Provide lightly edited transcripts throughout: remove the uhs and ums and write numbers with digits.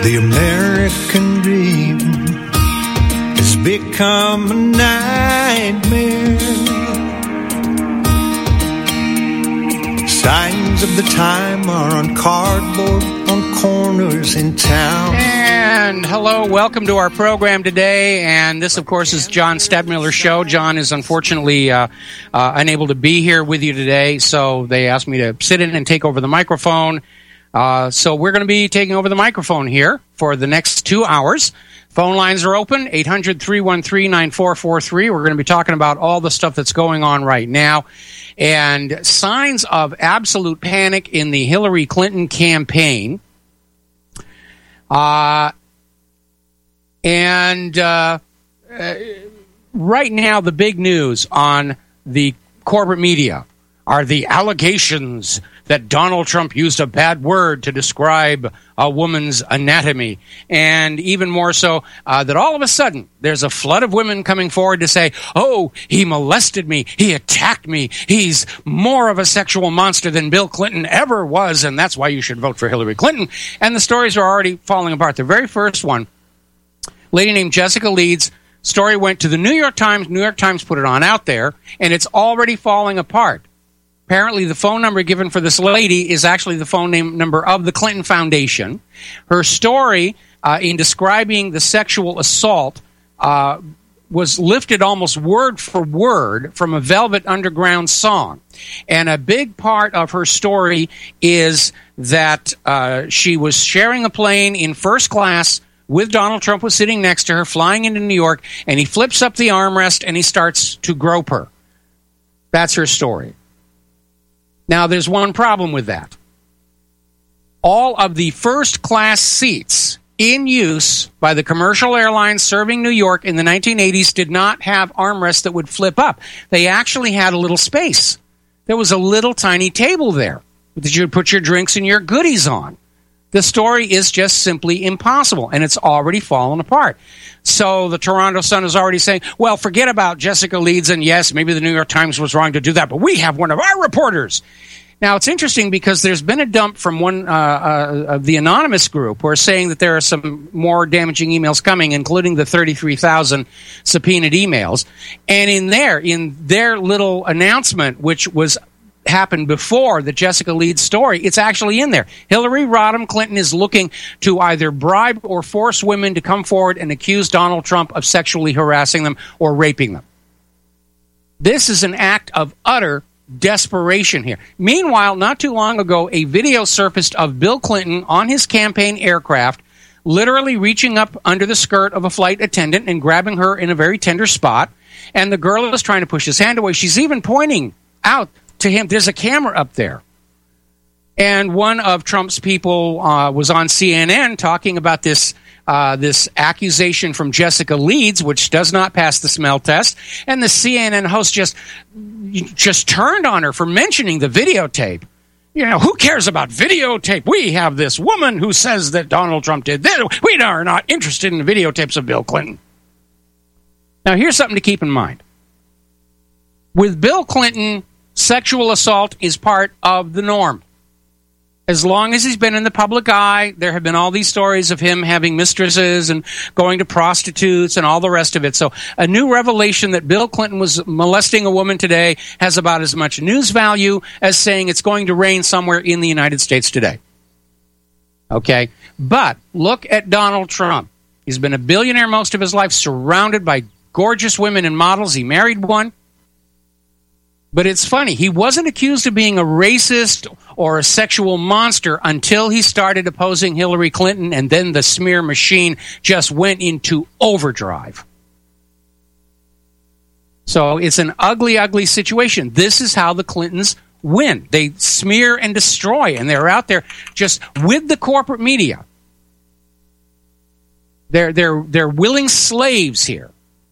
The American dream has become a nightmare. Signs of the time are on cardboard on corners in town. And hello, welcome to our program today. And this, of course, is John Stadtmiller's show. John is unfortunately unable to be here with you today, so they asked me to sit in and take over the microphone. So we're going to be taking over the microphone here for the next 2 hours. Phone lines are open, 800-313-9443. We're going to be talking about all the stuff that's going on right now and signs of absolute panic in the Hillary Clinton campaign. Right now, the big news on the corporate media are the allegations that Donald Trump used a bad word to describe a woman's anatomy. And even more so, that all of a sudden, there's a flood of women coming forward to say, oh, he molested me, he attacked me, he's more of a sexual monster than Bill Clinton ever was, and that's why you should vote for Hillary Clinton. And the stories are already falling apart. The very first one, a lady named Jessica Leeds, story went to the New York Times. New York Times put it on out there, and it's already falling apart. Apparently, the phone number given for this lady is actually the phone number of the Clinton Foundation. Her story in describing the sexual assault was lifted almost word for word from a Velvet Underground song. And a big part of her story is that she was sharing a plane in first class with Donald Trump was sitting next to her, flying into New York, and he flips up the armrest and he starts to grope her. That's her story. Now, there's one problem with that. All of the first-class seats in use by the commercial airlines serving New York in the 1980s did not have armrests that would flip up. They actually had a little space. There was a little tiny table there that you would put your drinks and your goodies on. The story is just simply impossible, and it's already fallen apart. So the Toronto Sun is already saying, well, forget about Jessica Leeds, and yes, maybe the New York Times was wrong to do that, but we have one of our reporters. Now, it's interesting because there's been a dump from one of the anonymous group who are saying that there are some more damaging emails coming, including the 33,000 subpoenaed emails. And in their little announcement, which was happened before the Jessica Leeds story, it's actually in there. Hillary Rodham Clinton is looking to either bribe or force women to come forward and accuse Donald Trump of sexually harassing them or raping them. This is an act of utter desperation here. Meanwhile, not too long ago, a video surfaced of Bill Clinton on his campaign aircraft, literally reaching up under the skirt of a flight attendant and grabbing her in a very tender spot. And the girl is trying to push his hand away. She's even pointing out to him, there's a camera up there. And one of Trump's people was on CNN talking about this accusation from Jessica Leeds, which does not pass the smell test. And the CNN host just turned on her for mentioning the videotape. You know, who cares about videotape? We have this woman who says that Donald Trump did this. We are not interested in the videotapes of Bill Clinton. Now, here's something to keep in mind. With Bill Clinton, sexual assault is part of the norm. As long as he's been in the public eye, there have been all these stories of him having mistresses and going to prostitutes and all the rest of it. So a new revelation that Bill Clinton was molesting a woman today has about as much news value as saying it's going to rain somewhere in the United States today. Okay? But look at Donald Trump. He's been a billionaire most of his life, surrounded by gorgeous women and models. He married one. But it's funny, he wasn't accused of being a racist or a sexual monster until he started opposing Hillary Clinton, and then the smear machine just went into overdrive. So it's an ugly, ugly situation. This is how the Clintons win. They smear and destroy, and they're out there just with the corporate media. They're willing slaves here.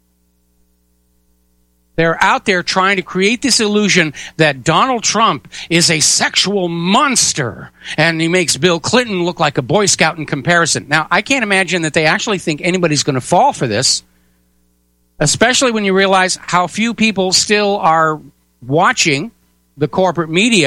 They're out there trying to create this illusion that Donald Trump is a sexual monster, and he makes Bill Clinton look like a Boy Scout in comparison. Now, I can't imagine that they actually think anybody's going to fall for this, especially when you realize how few people still are watching the corporate media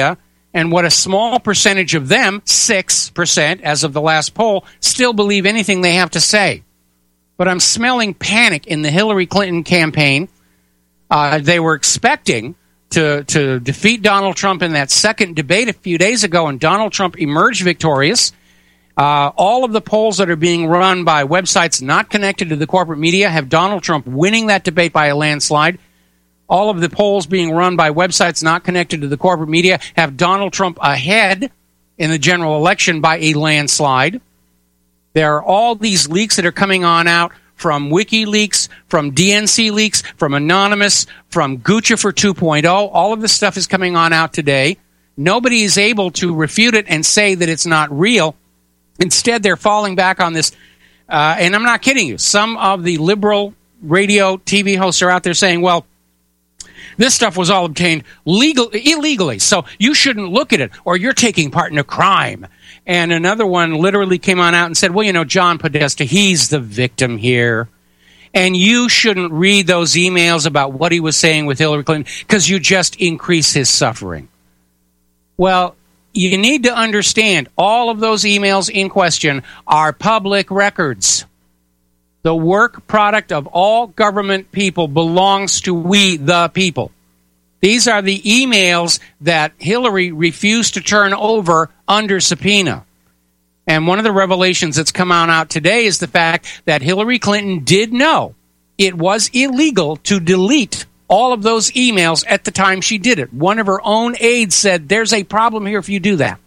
and what a small percentage of them, 6% as of the last poll, still believe anything they have to say. But I'm smelling panic in the Hillary Clinton campaign. They were expecting to defeat Donald Trump in that second debate a few days ago, and Donald Trump emerged victorious. All of the polls that are being run by websites not connected to the corporate media have Donald Trump winning that debate by a landslide. All of the polls being run by websites not connected to the corporate media have Donald Trump ahead in the general election by a landslide. There are all these leaks that are coming on out from WikiLeaks, from DNC leaks, from Anonymous, from Guccifer 2.0. All of this stuff is coming on out today. Nobody is able to refute it and say that it's not real. Instead, they're falling back on this. And I'm not kidding you. Some of the liberal radio, TV hosts are out there saying, well, this stuff was all obtained illegally, so you shouldn't look at it, or you're taking part in a crime. And another one literally came on out and said, well, you know, John Podesta, he's the victim here. And you shouldn't read those emails about what he was saying with Hillary Clinton because you just increase his suffering. Well, you need to understand all of those emails in question are public records. The work product of all government people belongs to we, the people. These are the emails that Hillary refused to turn over under subpoena. And one of the revelations that's come out today is the fact that Hillary Clinton did know it was illegal to delete all of those emails at the time she did it. One of her own aides said, there's a problem here if you do that.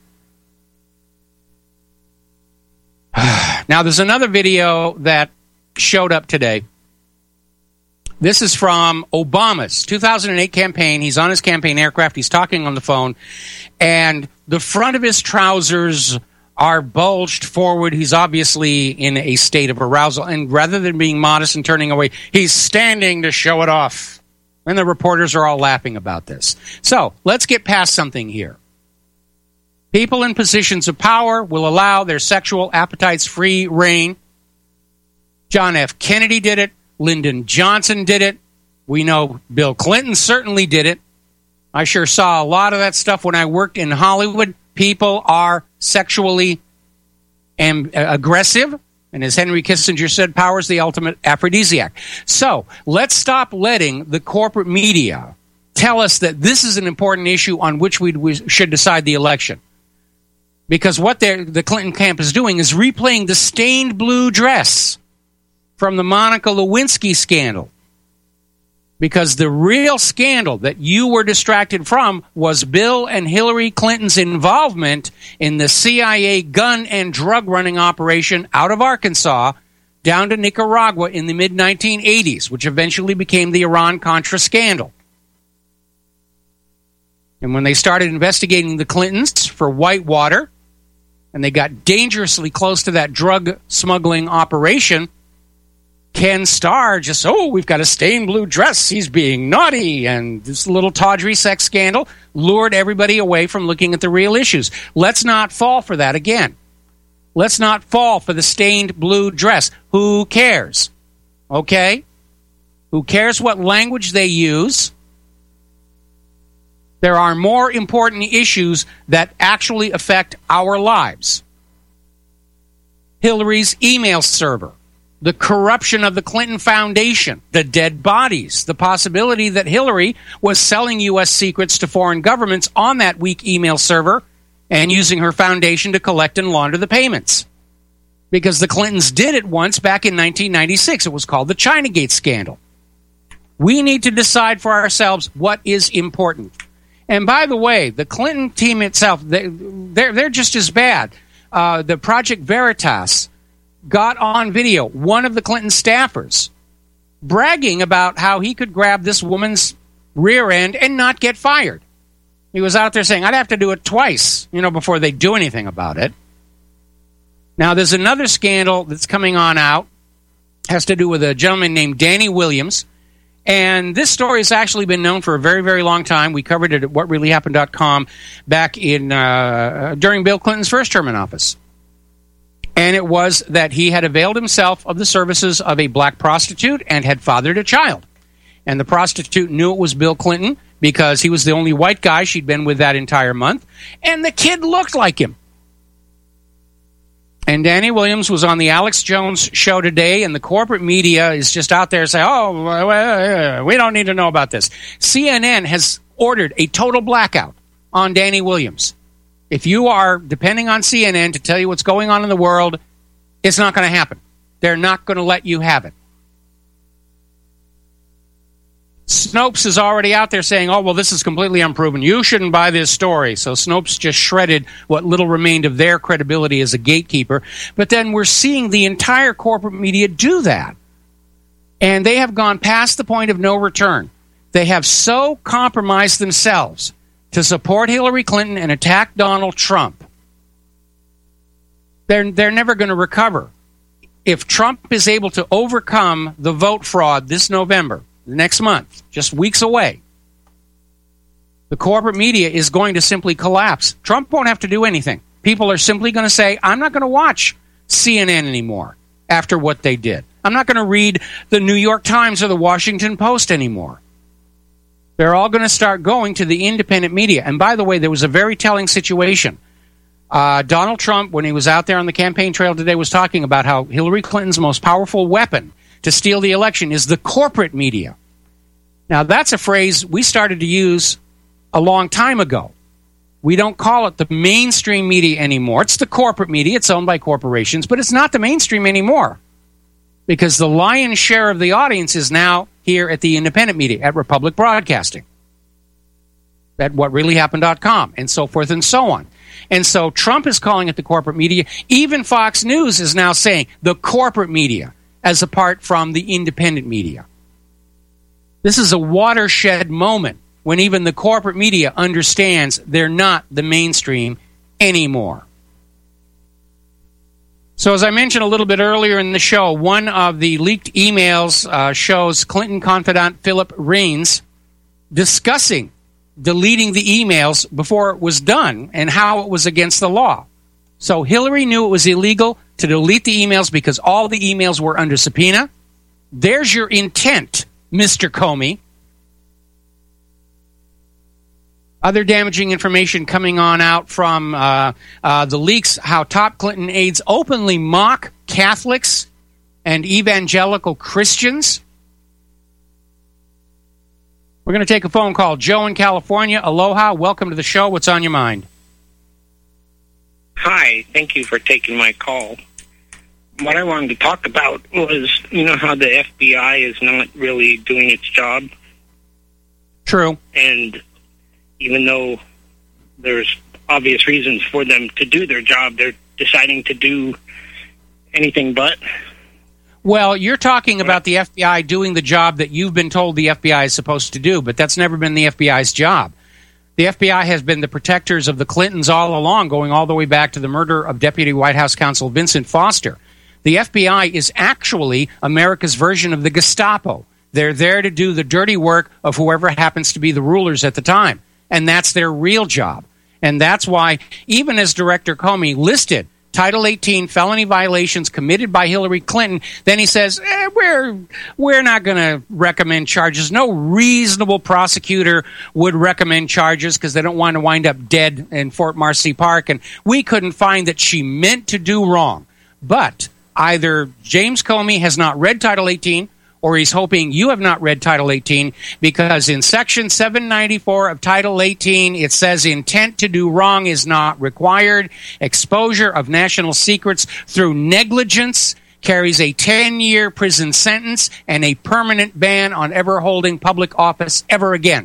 Now, there's another video that showed up today. This is from Obama's 2008 campaign. He's on his campaign aircraft. He's talking on the phone, and the front of his trousers are bulged forward. He's obviously in a state of arousal, and rather than being modest and turning away, he's standing to show it off. And the reporters are all laughing about this. So let's get past something here. People in positions of power will allow their sexual appetites free reign. John F. Kennedy did it. Lyndon Johnson did it. We know Bill Clinton certainly did it. I sure saw a lot of that stuff when I worked in Hollywood. People are sexually aggressive. And as Henry Kissinger said, power is the ultimate aphrodisiac. So let's stop letting the corporate media tell us that this is an important issue on which we should decide the election. Because what the Clinton camp is doing is replaying the stained blue dress from the Monica Lewinsky scandal. Because the real scandal that you were distracted from was Bill and Hillary Clinton's involvement in the CIA gun and drug running operation out of Arkansas down to Nicaragua in the mid-1980s, which eventually became the Iran-Contra scandal. And when they started investigating the Clintons for Whitewater, and they got dangerously close to that drug smuggling operation, Ken Starr just, we've got a stained blue dress, he's being naughty, and this little tawdry sex scandal lured everybody away from looking at the real issues. Let's not fall for that again. Let's not fall for the stained blue dress. Who cares? Okay? Who cares what language they use? There are more important issues that actually affect our lives. Hillary's email server, the corruption of the Clinton Foundation, the dead bodies, the possibility that Hillary was selling U.S. secrets to foreign governments on that weak email server and using her foundation to collect and launder the payments. Because the Clintons did it once back in 1996. It was called the Chinagate scandal. We need to decide for ourselves what is important. And by the way, the Clinton team itself, they're just as bad. The Project Veritas got on video one of the Clinton staffers bragging about how he could grab this woman's rear end and not get fired. He was out there saying, I'd have to do it twice, before they do anything about it. Now, there's another scandal that's coming on out. It has to do with a gentleman named Danny Williams. And this story has actually been known for a very, very long time. We covered it at whatreallyhappened.com back in during Bill Clinton's first term in office. And it was that he had availed himself of the services of a black prostitute and had fathered a child. And the prostitute knew it was Bill Clinton, because he was the only white guy she'd been with that entire month, and the kid looked like him. And Danny Williams was on the Alex Jones show today, and the corporate media is just out there saying, oh, we don't need to know about this. CNN has ordered a total blackout on Danny Williams. If you are depending on CNN to tell you what's going on in the world, it's not going to happen. They're not going to let you have it. Snopes is already out there saying, oh, well, this is completely unproven. You shouldn't buy this story. So Snopes just shredded what little remained of their credibility as a gatekeeper. But then we're seeing the entire corporate media do that. And they have gone past the point of no return. They have so compromised themselves to support Hillary Clinton and attack Donald Trump. They're never going to recover. If Trump is able to overcome the vote fraud this November, next month, just weeks away, the corporate media is going to simply collapse. Trump won't have to do anything. People are simply going to say, I'm not going to watch CNN anymore after what they did. I'm not going to read the New York Times or the Washington Post anymore. They're all going to start going to the independent media. And by the way, there was a very telling situation. Donald Trump, when he was out there on the campaign trail today, was talking about how Hillary Clinton's most powerful weapon to steal the election is the corporate media. Now, that's a phrase we started to use a long time ago. We don't call it the mainstream media anymore. It's the corporate media. It's owned by corporations, but it's not the mainstream anymore because the lion's share of the audience is now here at the independent media, at Republic Broadcasting, at whatreallyhappened.com, and so forth and so on. And so Trump is calling it the corporate media. Even Fox News is now saying the corporate media as apart from the independent media. This is a watershed moment when even the corporate media understands they're not the mainstream anymore. So as I mentioned a little bit earlier in the show, one of the leaked emails shows Clinton confidant Philip Raines discussing deleting the emails before it was done and how it was against the law. So Hillary knew it was illegal to delete the emails because all the emails were under subpoena. There's your intent, Mr. Comey. Other damaging information coming on out from the leaks, how top Clinton aides openly mock Catholics and evangelical Christians. We're going to take a phone call. Joe in California. Aloha. Welcome to the show. What's on your mind? Hi. Thank you for taking my call. What I wanted to talk about was, how the FBI is not really doing its job. True. And even though there's obvious reasons for them to do their job, they're deciding to do anything but. Well, you're talking about the FBI doing the job that you've been told the FBI is supposed to do, but that's never been the FBI's job. The FBI has been the protectors of the Clintons all along, going all the way back to the murder of Deputy White House Counsel Vincent Foster. The FBI is actually America's version of the Gestapo. They're there to do the dirty work of whoever happens to be the rulers at the time, and that's their real job. And that's why, even as Director Comey listed Title 18 felony violations committed by Hillary Clinton, then he says, we're not going to recommend charges. No reasonable prosecutor would recommend charges because they don't want to wind up dead in Fort Marcy Park. And we couldn't find that she meant to do wrong. But either James Comey has not read Title 18, or he's hoping you have not read Title 18, because in Section 794 of Title 18, it says intent to do wrong is not required. Exposure of national secrets through negligence carries a 10-year prison sentence and a permanent ban on ever holding public office ever again.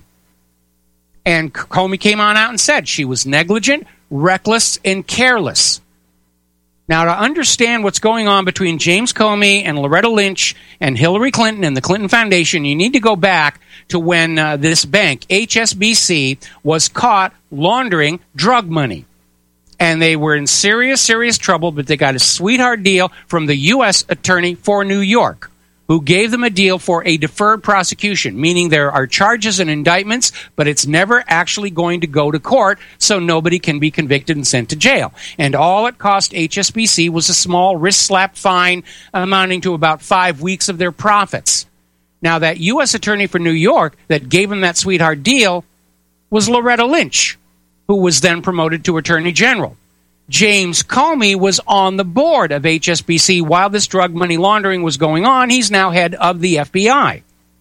And Comey came on out and said she was negligent, reckless, and careless. Now, to understand what's going on between James Comey and Loretta Lynch and Hillary Clinton and the Clinton Foundation, you need to go back to when this bank, HSBC, was caught laundering drug money. And they were in serious, serious trouble, but they got a sweetheart deal from the U.S. Attorney for New York, who gave them a deal for a deferred prosecution, meaning there are charges and indictments, but it's never actually going to go to court, so nobody can be convicted and sent to jail. And all it cost HSBC was a small wrist slap fine amounting to about 5 weeks of their profits. Now, that U.S. attorney for New York that gave him that sweetheart deal was Loretta Lynch, who was then promoted to Attorney General. James Comey was on the board of HSBC while this drug money laundering was going on. He's now head of the FBI.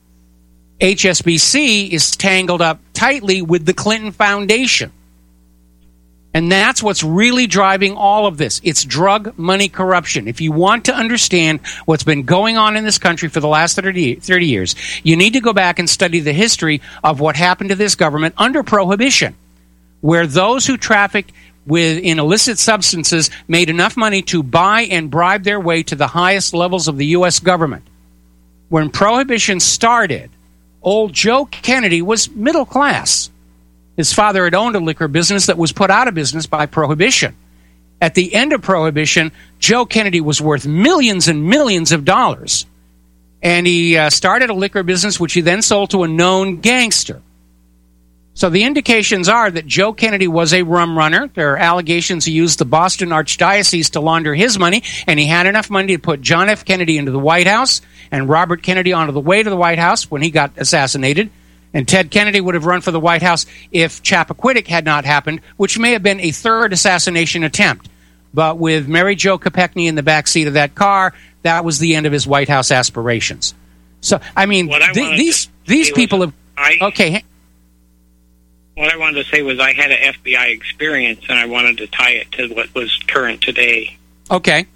HSBC is tangled up tightly with the Clinton Foundation. And that's what's really driving all of this. It's drug money corruption. If you want to understand what's been going on in this country for the last 30 years, you need to go back and study the history of what happened to this government under Prohibition, where those who trafficked in illicit substances made enough money to buy and bribe their way to the highest levels of the U.S. government. When Prohibition started, old Joe Kennedy was middle class. His father had owned a liquor business that was put out of business by Prohibition. At the end of Prohibition, Joe Kennedy was worth millions and millions of dollars. And he started a liquor business, which he then sold to a known gangster. So the indications are that Joe Kennedy was a rum runner. There are allegations he used the Boston Archdiocese to launder his money, and he had enough money to put John F. Kennedy into the White House and Robert Kennedy onto the way to the White House when he got assassinated. And Ted Kennedy would have run for the White House if Chappaquiddick had not happened, which may have been a third assassination attempt. But with Mary Jo Kopechne in the backseat of that car, that was the end of his White House aspirations. So, I mean, these people have... Okay. What I wanted to say was I had an FBI experience, and I wanted to tie it to what was current today. Okay.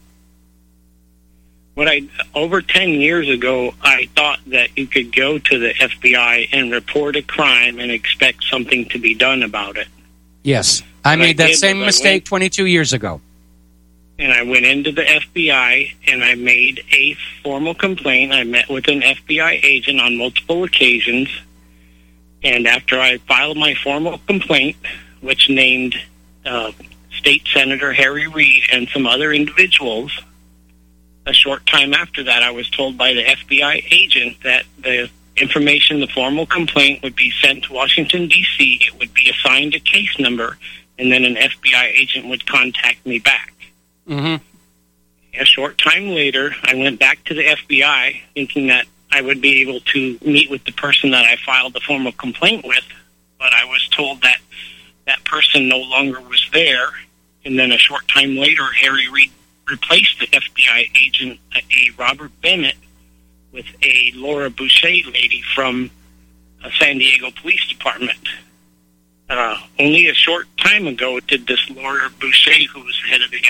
Over 10 years ago, I thought that you could go to the FBI and report a crime and expect something to be done about it. Yes. I made that same mistake 22 years ago. And I went into the FBI, and I made a formal complaint. I met with an FBI agent on multiple occasions. And after I filed my formal complaint, which named State Senator Harry Reid and some other individuals, a short time after that, I was told by the FBI agent that the information, the formal complaint, would be sent to Washington, D.C., it would be assigned a case number, and then an FBI agent would contact me back. Mm-hmm. A short time later, I went back to the FBI thinking that I would be able to meet with the person that I filed the formal complaint with, but I was told that that person no longer was there, and then a short time later, Harry Reid replaced the FBI agent, a Robert Bennett, with a Laura Boucher lady from San Diego Police Department. Only a short time ago did this Laura Boucher, who was head of the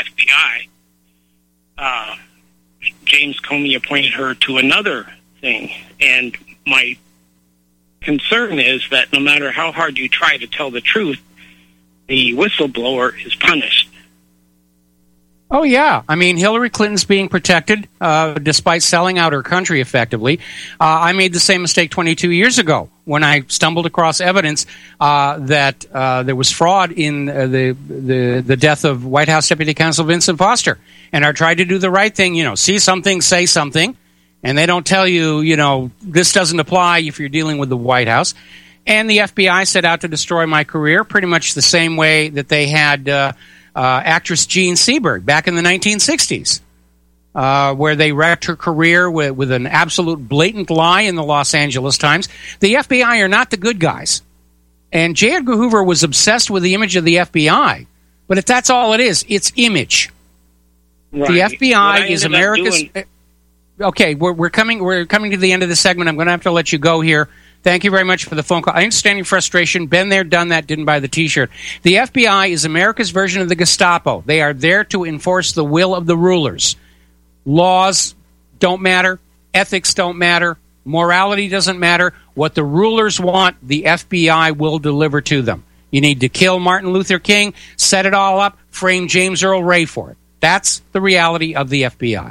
FBI, James Comey appointed her to another thing. And my concern is that no matter how hard you try to tell the truth, the whistleblower is punished. Oh, yeah. I mean, Hillary Clinton's being protected despite selling out her country effectively. I made the same mistake 22 years ago when I stumbled across evidence that there was fraud in the death of White House Deputy Counsel Vincent Foster. And I tried to do the right thing, see something, say something. And they don't tell you, this doesn't apply if you're dealing with the White House. And the FBI set out to destroy my career pretty much the same way that they had actress Jean Seberg back in the 1960s, where they wrecked her career with an absolute blatant lie in the Los Angeles Times. The FBI are not the good guys. And J. Edgar Hoover was obsessed with the image of the FBI. But if that's all it is, it's image. Right. The FBI is America's... Okay, we're coming to the end of the segment. I'm going to have to let you go here. Thank you very much for the phone call. I understand your frustration. Been there, done that, didn't buy the T-shirt. The FBI is America's version of the Gestapo. They are there to enforce the will of the rulers. Laws don't matter. Ethics don't matter. Morality doesn't matter. What the rulers want, the FBI will deliver to them. You need to kill Martin Luther King, set it all up, frame James Earl Ray for it. That's the reality of the FBI.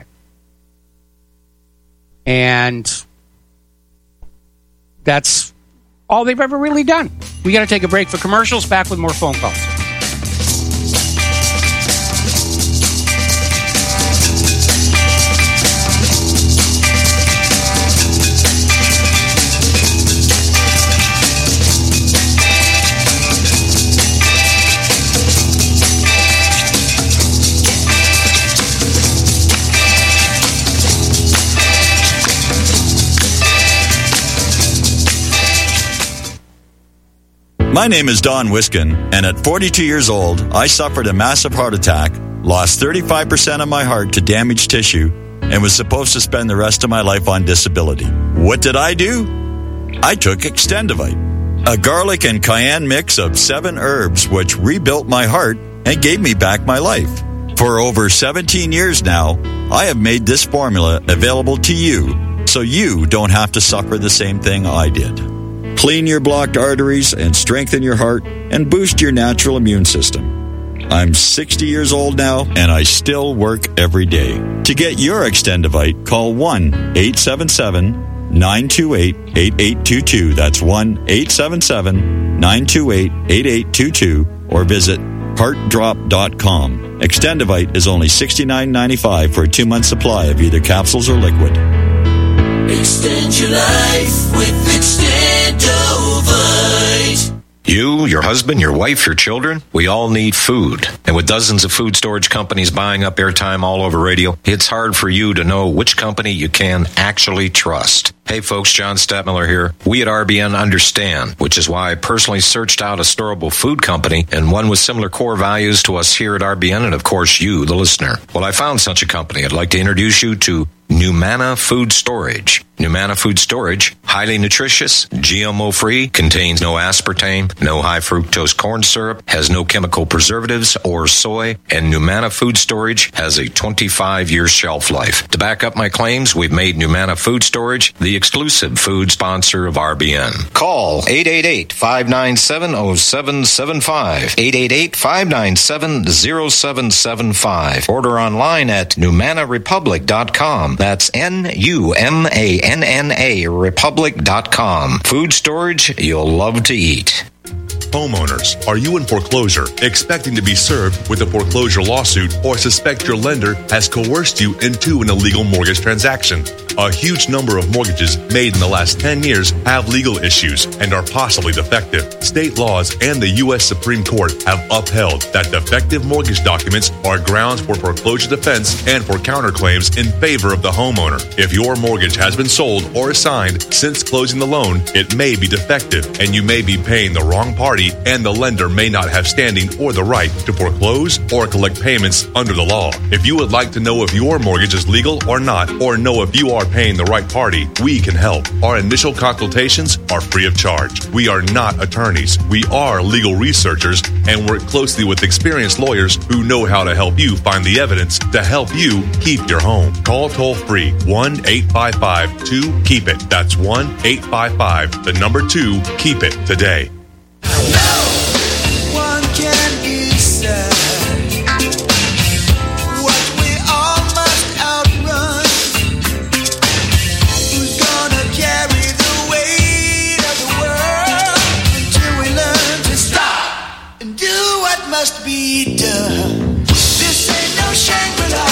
And that's all they've ever really done. We got to take a break for commercials. Back with more phone calls. My name is Don Wiskin, and at 42 years old, I suffered a massive heart attack, lost 35% of my heart to damaged tissue, and was supposed to spend the rest of my life on disability. What did I do? I took Extendivite, a garlic and cayenne mix of 7 herbs which rebuilt my heart and gave me back my life. For over 17 years now, I have made this formula available to you so you don't have to suffer the same thing I did. Clean your blocked arteries and strengthen your heart and boost your natural immune system. I'm 60 years old now, and I still work every day. To get your Extendivite, call 1-877-928-8822. That's 1-877-928-8822, or visit heartdrop.com. Extendivite is only $69.95 for a 2-month supply of either capsules or liquid. Extend your life with Extendovite. You, your husband, your wife, your children, we all need food. And with dozens of food storage companies buying up airtime all over radio, it's hard for you to know which company you can actually trust. Hey folks, John Stadtmiller here. We at RBN understand, which is why I personally searched out a storable food company and one with similar core values to us here at RBN and of course you, the listener. Well, I found such a company. I'd like to introduce you to Numana Food Storage. Numana Food Storage, highly nutritious, GMO-free, contains no aspartame, no high fructose corn syrup, has no chemical preservatives or soy, and Numana Food Storage has a 25-year shelf life. To back up my claims, we've made Numana Food Storage the exclusive food sponsor of RBN. Call 888-597-0775, 888-597-0775. Order online at NumanaRepublic.com. That's NUMANNA Republic.com. Food storage you'll love to eat. Homeowners, are you in foreclosure, expecting to be served with a foreclosure lawsuit, or suspect your lender has coerced you into an illegal mortgage transaction? A huge number of mortgages made in the last 10 years have legal issues and are possibly defective. State laws and the U.S. Supreme Court have upheld that defective mortgage documents are grounds for foreclosure defense and for counterclaims in favor of the homeowner. If your mortgage has been sold or assigned since closing the loan, it may be defective and you may be paying the wrong party, and the lender may not have standing or the right to foreclose or collect payments under the law. If you would like to know if your mortgage is legal or not, or know if you are paying the right party, we can help. Our initial consultations are free of charge. We are not attorneys. We are legal researchers and work closely with experienced lawyers who know how to help you find the evidence to help you keep your home. Call toll-free 1-855-2-KEEP-IT. That's 1-855-2-KEEP-IT today. One can decide what we all must outrun. Who's gonna carry the weight of the world until we learn to stop and do what must be done? This ain't no Shangri-La.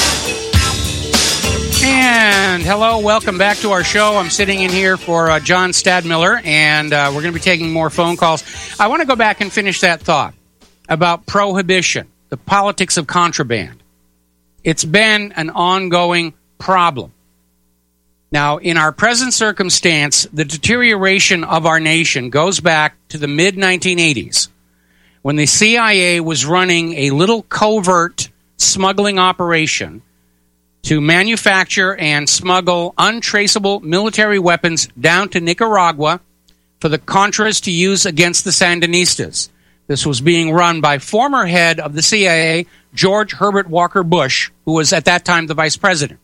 And hello, welcome back to our show. I'm sitting in here for John Stadtmiller, and we're going to be taking more phone calls. I want to go back and finish that thought about prohibition, the politics of contraband. It's been an ongoing problem. Now, in our present circumstance, the deterioration of our nation goes back to the mid-1980s, when the CIA was running a little covert smuggling operation to manufacture and smuggle untraceable military weapons down to Nicaragua for the Contras to use against the Sandinistas. This was being run by former head of the CIA, George Herbert Walker Bush, who was at that time the vice president.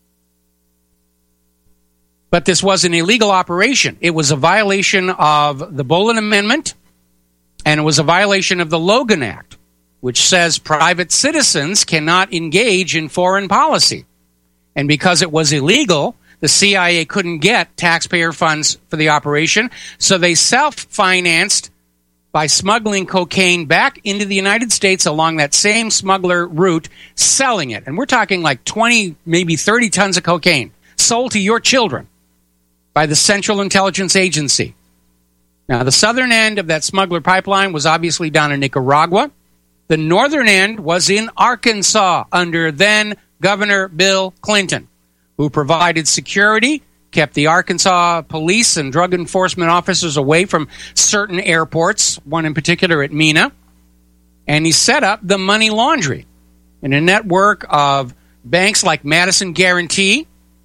But this was an illegal operation. It was a violation of the Boland Amendment, and it was a violation of the Logan Act, which says private citizens cannot engage in foreign policy. And because it was illegal, the CIA couldn't get taxpayer funds for the operation, so they self-financed by smuggling cocaine back into the United States along that same smuggler route, selling it. And we're talking like 20, maybe 30 tons of cocaine sold to your children by the Central Intelligence Agency. Now, the southern end of that smuggler pipeline was obviously down in Nicaragua. The northern end was in Arkansas under then Governor Bill Clinton, who provided security kept the Arkansas police and drug enforcement officers away from certain airports, one in particular at Mena. And he set up the money laundry in a network of banks like Madison Guaranty,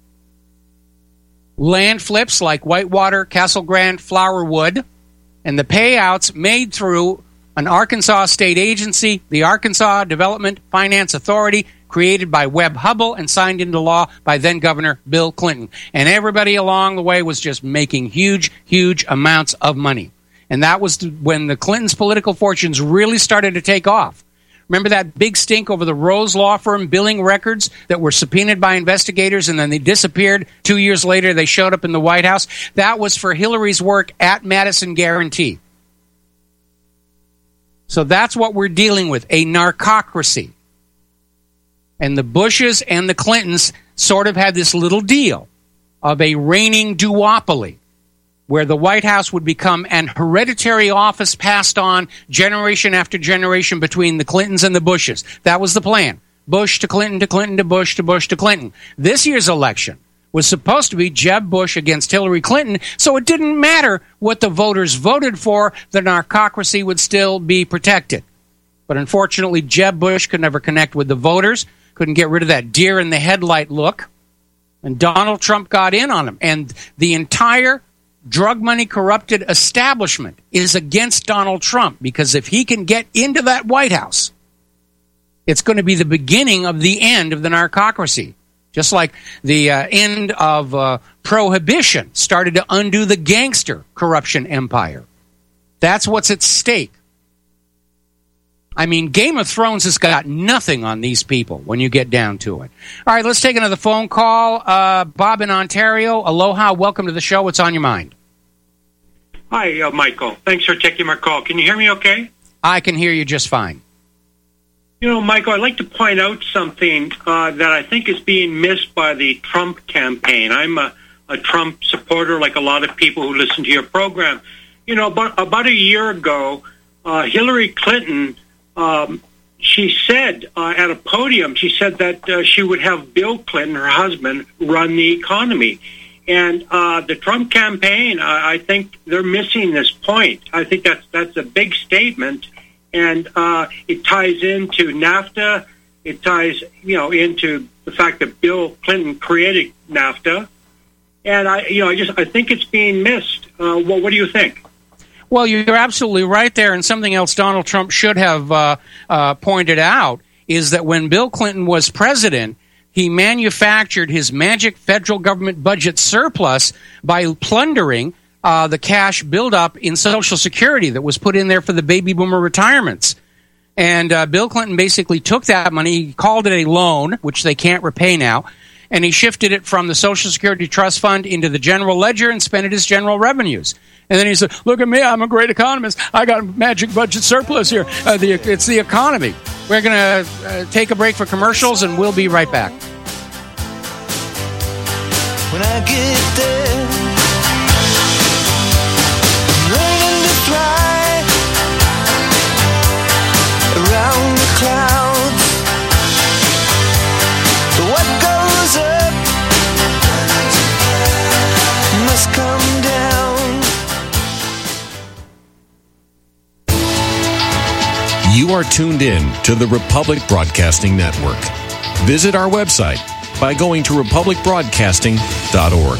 land flips like Whitewater, Castle Grande, Flowerwood, and the payouts made through an Arkansas state agency, the Arkansas Development Finance Authority, created by Webb Hubbell and signed into law by then-Governor Bill Clinton. And everybody along the way was just making huge, huge amounts of money. And that was when the Clintons' political fortunes really started to take off. Remember that big stink over the Rose Law Firm billing records that were subpoenaed by investigators and then they disappeared? 2 years later, they showed up in the White House. That was for Hillary's work at Madison Guaranty. So that's what we're dealing with, a narcocracy. And the Bushes and the Clintons sort of had this little deal of a reigning duopoly, where the White House would become an hereditary office passed on generation after generation between the Clintons and the Bushes. That was the plan. Bush to Clinton to Clinton to Bush to Bush to Clinton. This year's election was supposed to be Jeb Bush against Hillary Clinton, so it didn't matter what the voters voted for, the narcocracy would still be protected. But unfortunately, Jeb Bush could never connect with the voters, couldn't get rid of that deer-in-the-headlight look, and Donald Trump got in on him. And the entire drug money corrupted establishment is against Donald Trump, because if he can get into that White House, it's going to be the beginning of the end of the narcocracy. Just like the end of prohibition started to undo the gangster corruption empire. That's what's at stake. I mean, Game of Thrones has got nothing on these people when you get down to it. All right, let's take another phone call. Bob in Ontario, aloha, welcome to the show. What's on your mind? Hi, Michael. Thanks for taking my call. Can you hear me okay? I can hear you just fine. You know, Michael, I'd like to point out something that I think is being missed by the Trump campaign. I'm a Trump supporter, like a lot of people who listen to your program. You know, about a year ago, Hillary Clinton, she said at a podium, she said that she would have Bill Clinton, her husband, run the economy. And the Trump campaign, I think they're missing this point. I think that's a big statement. And it ties into NAFTA. It ties, into the fact that Bill Clinton created NAFTA. And I think it's being missed. What do you think? Well, you're absolutely right there. And something else Donald Trump should have pointed out is that when Bill Clinton was president, he manufactured his magic federal government budget surplus by plundering the cash buildup in Social Security that was put in there for the baby boomer retirements. And Bill Clinton basically took that money, he called it a loan, which they can't repay now, and he shifted it from the Social Security Trust Fund into the general ledger and spent it as general revenues. And then he said, look at me, I'm a great economist. I got a magic budget surplus here. It's the economy. We're going to take a break for commercials, and we'll be right back. When I get there, learning to fly around the clouds. What goes up must come down. You are tuned in to the Republic Broadcasting Network. Visit our website by going to republicbroadcasting.org.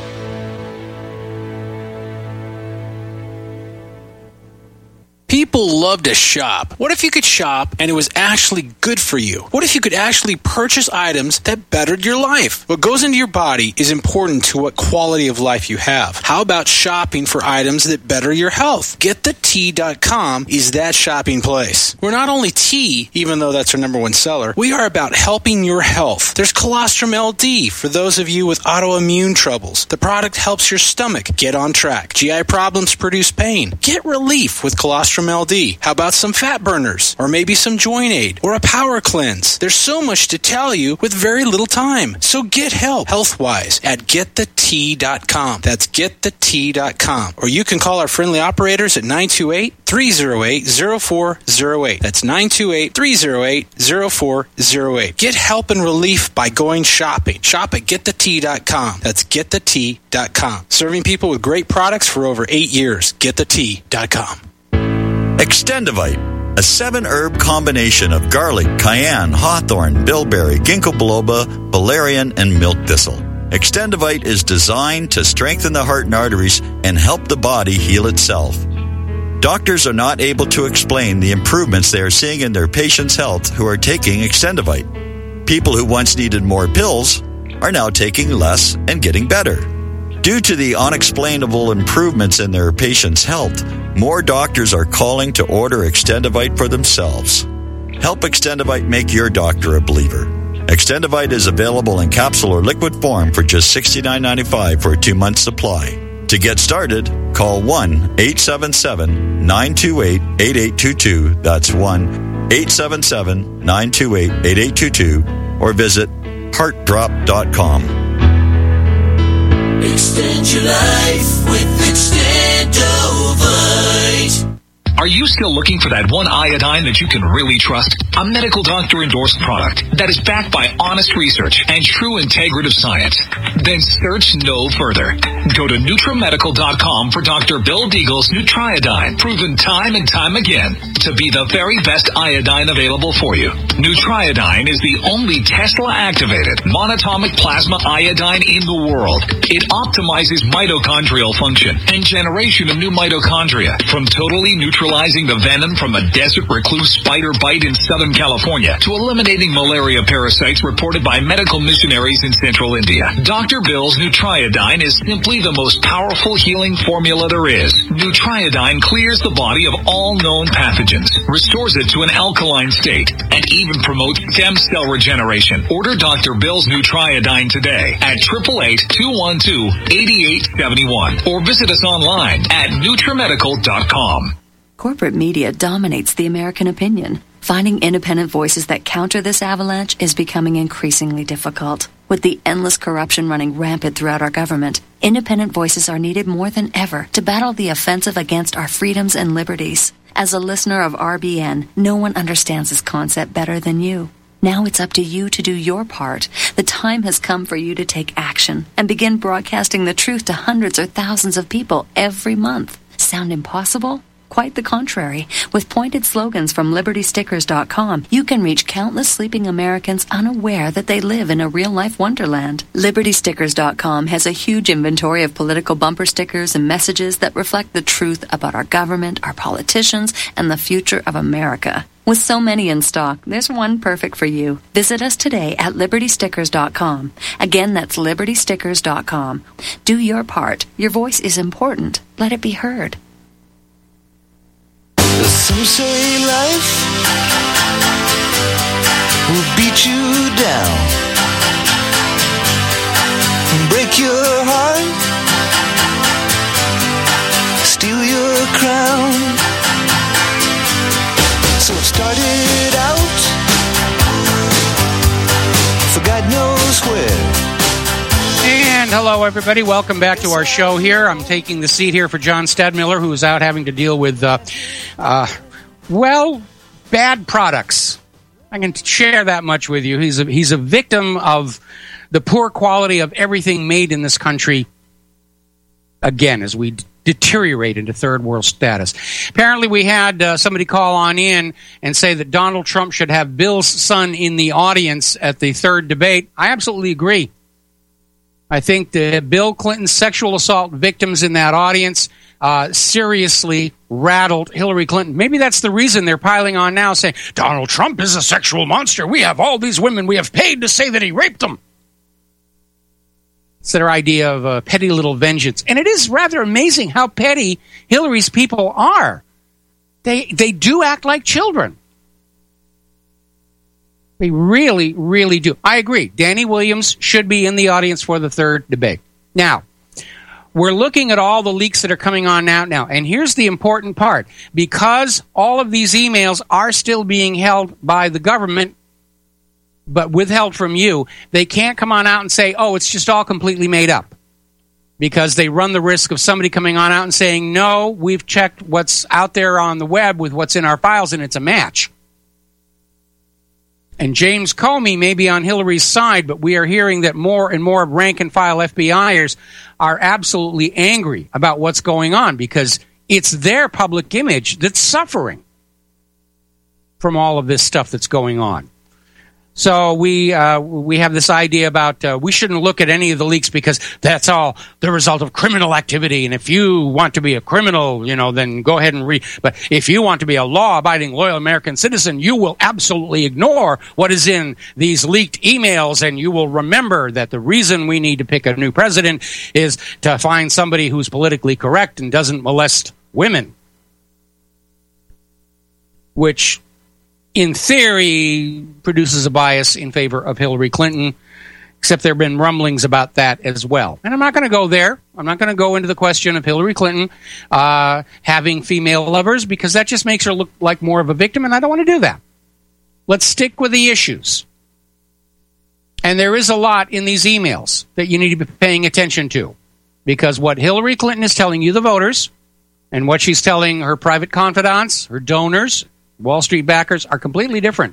People love to shop. What if you could shop and it was actually good for you? What if you could actually purchase items that bettered your life? What goes into your body is important to what quality of life you have. How about shopping for items that better your health? GetTheTea.com is that shopping place. We're not only tea, even though that's our number one seller, we are about helping your health. There's Colostrum LD for those of you with autoimmune troubles. The product helps your stomach get on track. GI problems produce pain. Get relief with Colostrum from LD? How about some fat burners? Or maybe some joint aid? Or a power cleanse? There's so much to tell you with very little time. So get help health-wise at GetTheT.com. That's GetTheT.com. Or you can call our friendly operators at 928-308-0408. That's 928-308-0408. Get help and relief by going shopping. Shop at GetTheT.com. That's GetTheT.com. Serving people with great products for over 8 years. GetTheT.com. Extendivite, a 7-herb combination of garlic, cayenne, hawthorn, bilberry, ginkgo biloba, valerian, and milk thistle. Extendivite is designed to strengthen the heart and arteries and help the body heal itself. Doctors are not able to explain the improvements they are seeing in their patients' health who are taking Extendivite. People who once needed more pills are now taking less and getting better. Due to the unexplainable improvements in their patients' health, more doctors are calling to order Extendivite for themselves. Help Extendivite make your doctor a believer. Extendivite is available in capsule or liquid form for just $69.95 for a 2-month supply. To get started, call 1-877-928-8822. That's 1-877-928-8822. Or visit heartdrop.com. Extend your life with Extendovite. Are you still looking for that one iodine that you can really trust? A medical doctor endorsed product that is backed by honest research and true integrative science? Then search no further. Go to NutriMedical.com for Dr. Bill Deagle's Nutriodine, proven time and time again to be the very best iodine available for you. Nutriodine is the only Tesla-activated monatomic plasma iodine in the world. It optimizes mitochondrial function and generation of new mitochondria from totally neutralizing the venom from a desert recluse spider bite in Southern California to eliminating malaria parasites reported by medical missionaries in central India. Dr. Bill's Nutriodine is simply the most powerful healing formula there is. Nutriodine clears the body of all known pathogens, restores it to an alkaline state, and even promotes stem cell regeneration. Order Dr. Bill's Nutriodine today at 888-212-8871 or visit us online at NutriMedical.com. Corporate media dominates the American opinion. Finding independent voices that counter this avalanche is becoming increasingly difficult. With the endless corruption running rampant throughout our government, independent voices are needed more than ever to battle the offensive against our freedoms and liberties. As a listener of RBN, no one understands this concept better than you. Now it's up to you to do your part. The time has come for you to take action and begin broadcasting the truth to hundreds or thousands of people every month. Sound impossible? Quite the contrary. With pointed slogans from LibertyStickers.com, you can reach countless sleeping Americans unaware that they live in a real-life wonderland. LibertyStickers.com has a huge inventory of political bumper stickers and messages that reflect the truth about our government, our politicians, and the future of America. With so many in stock, there's one perfect for you. Visit us today at LibertyStickers.com. Again, that's LibertyStickers.com. Do your part. Your voice is important. Let it be heard. Some say life will beat you down and break your heart, steal your crown. So it started out for God knows where. And hello, everybody. Welcome back to our show here. I'm taking the seat here for John Stadmiller, who is out having to deal with, bad products. I can share that much with you. He's a victim of the poor quality of everything made in this country, again, as we deteriorate into third world status. Apparently, we had somebody call on in and say that Donald Trump should have Bill's son in the audience at the third debate. I absolutely agree. I think that Bill Clinton's sexual assault victims in that audience seriously rattled Hillary Clinton. Maybe that's the reason they're piling on now, saying, Donald Trump is a sexual monster. We have all these women we have paid to say that he raped them. It's their idea of a petty little vengeance. And it is rather amazing how petty Hillary's people are. They do act like children. They really, really do. I agree. Danny Williams should be in the audience for the third debate. Now, we're looking at all the leaks that are coming on out now. And here's the important part. Because all of these emails are still being held by the government, but withheld from you, they can't come on out and say, oh, it's just all completely made up. Because they run the risk of somebody coming on out and saying, no, we've checked what's out there on the web with what's in our files, and it's a match. And James Comey may be on Hillary's side, but we are hearing that more and more rank-and-file FBI'ers are absolutely angry about what's going on because it's their public image that's suffering from all of this stuff that's going on. So we have this idea about we shouldn't look at any of the leaks because that's all the result of criminal activity. And if you want to be a criminal, then go ahead and read. But if you want to be a law-abiding, loyal American citizen, you will absolutely ignore what is in these leaked emails, and you will remember that the reason we need to pick a new president is to find somebody who's politically correct and doesn't molest women, which in theory, produces a bias in favor of Hillary Clinton, except there have been rumblings about that as well. And I'm not going to go there. I'm not going to go into the question of Hillary Clinton having female lovers, because that just makes her look like more of a victim, and I don't want to do that. Let's stick with the issues. And there is a lot in these emails that you need to be paying attention to, because what Hillary Clinton is telling you, the voters, and what she's telling her private confidants, her donors, Wall Street backers, are completely different.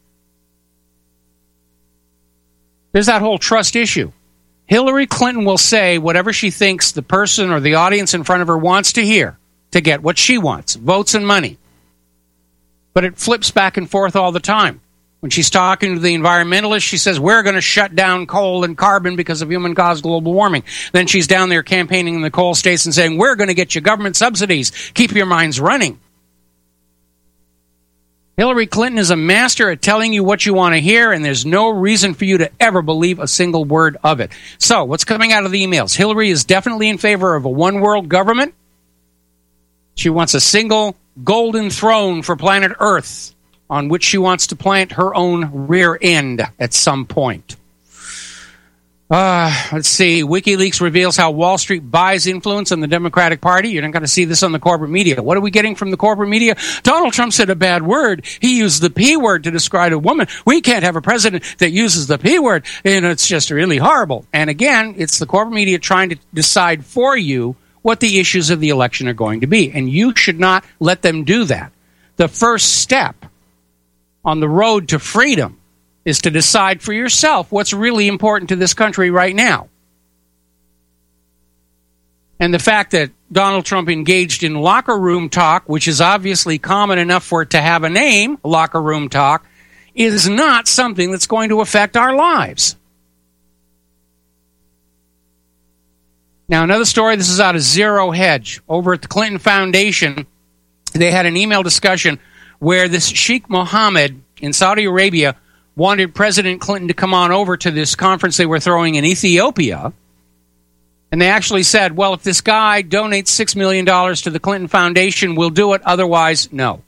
There's that whole trust issue. Hillary Clinton will say whatever she thinks the person or the audience in front of her wants to hear to get what she wants, votes and money. But it flips back and forth all the time. When she's talking to the environmentalists, she says, we're going to shut down coal and carbon because of human-caused global warming. Then she's down there campaigning in the coal states and saying, we're going to get you government subsidies. Keep your minds running. Hillary Clinton is a master at telling you what you want to hear, and there's no reason for you to ever believe a single word of it. So, what's coming out of the emails? Hillary is definitely in favor of a one-world government. She wants a single golden throne for planet Earth, on which she wants to plant her own rear end at some point. Let's see. WikiLeaks reveals how Wall Street buys influence in the Democratic Party. You're not going to see this on the corporate media. What are we getting from the corporate media? Donald Trump said a bad word. He used the P word to describe a woman. We can't have a president that uses the P word. And it's just really horrible. And again, it's the corporate media trying to decide for you what the issues of the election are going to be. And you should not let them do that. The first step on the road to freedom is to decide for yourself what's really important to this country right now. And the fact that Donald Trump engaged in locker room talk, which is obviously common enough for it to have a name, locker room talk, is not something that's going to affect our lives. Now, another story, this is out of Zero Hedge. Over at the Clinton Foundation, they had an email discussion where this Sheikh Mohammed in Saudi Arabia wanted President Clinton to come on over to this conference they were throwing in Ethiopia. And they actually said, well, if this guy donates $6 million to the Clinton Foundation, we'll do it. Otherwise, no.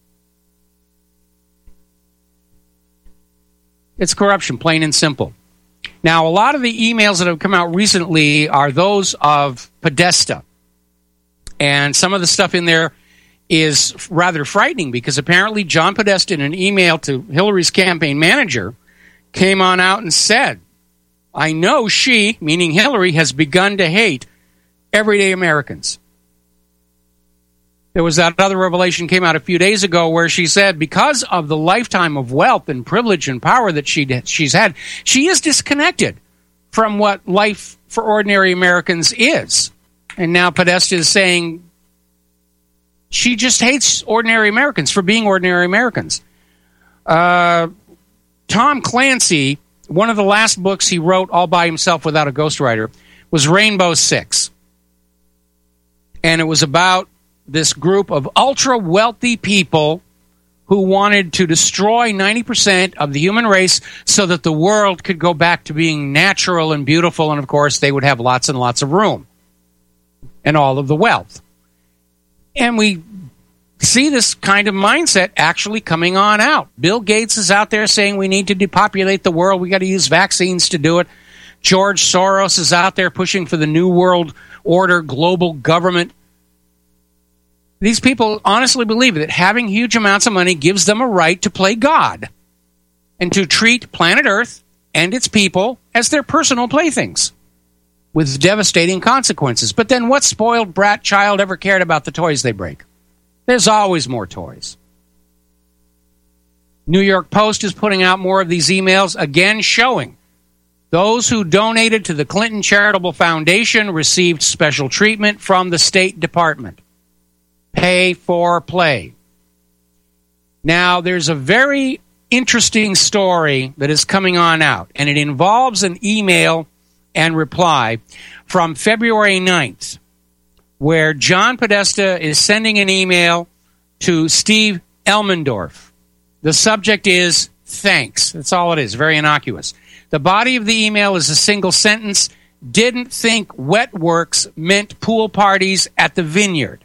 It's corruption, plain and simple. Now, a lot of the emails that have come out recently are those of Podesta. And some of the stuff in there is rather frightening, because apparently John Podesta, in an email to Hillary's campaign manager, came on out and said, I know she, meaning Hillary, has begun to hate everyday Americans. There was that other revelation came out a few days ago where she said because of the lifetime of wealth and privilege and power that she's had, she is disconnected from what life for ordinary Americans is. And now Podesta is saying she just hates ordinary Americans for being ordinary Americans. Tom Clancy, one of the last books he wrote all by himself without a ghostwriter, was Rainbow Six. And it was about this group of ultra-wealthy people who wanted to destroy 90% of the human race so that the world could go back to being natural and beautiful, and of course they would have lots and lots of room and all of the wealth. And we see this kind of mindset actually coming on out. Bill Gates is out there saying we need to depopulate the world. We got to use vaccines to do it. George Soros is out there pushing for the New World Order global government. These people honestly believe that having huge amounts of money gives them a right to play God and to treat planet Earth and its people as their personal playthings with devastating consequences. But then what spoiled brat child ever cared about the toys they break? There's always more toys. New York Post is putting out more of these emails, again showing those who donated to the Clinton Charitable Foundation received special treatment from the State Department. Pay for play. Now, there's a very interesting story that is coming on out, and it involves an email and reply from February 9th, where John Podesta is sending an email to Steve Elmendorf. The subject is thanks. That's all it is, very innocuous. The body of the email is a single sentence. Didn't think wet works meant pool parties at the Vineyard.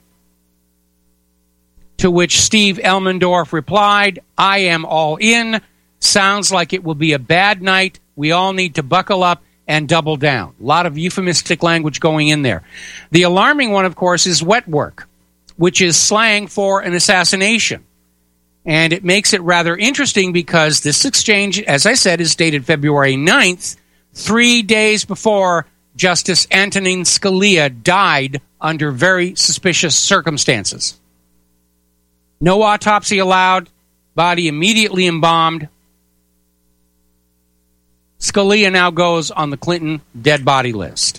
To which Steve Elmendorf replied, I am all in. Sounds like it will be a bad night. We all need to buckle up and double down. A lot of euphemistic language going in there. The alarming one, of course, is wet work, which is slang for an assassination. And it makes it rather interesting because this exchange, as I said, is dated February 9th, 3 days before Justice Antonin Scalia died under very suspicious circumstances. No autopsy allowed, body immediately embalmed. Scalia now goes on the Clinton dead body list.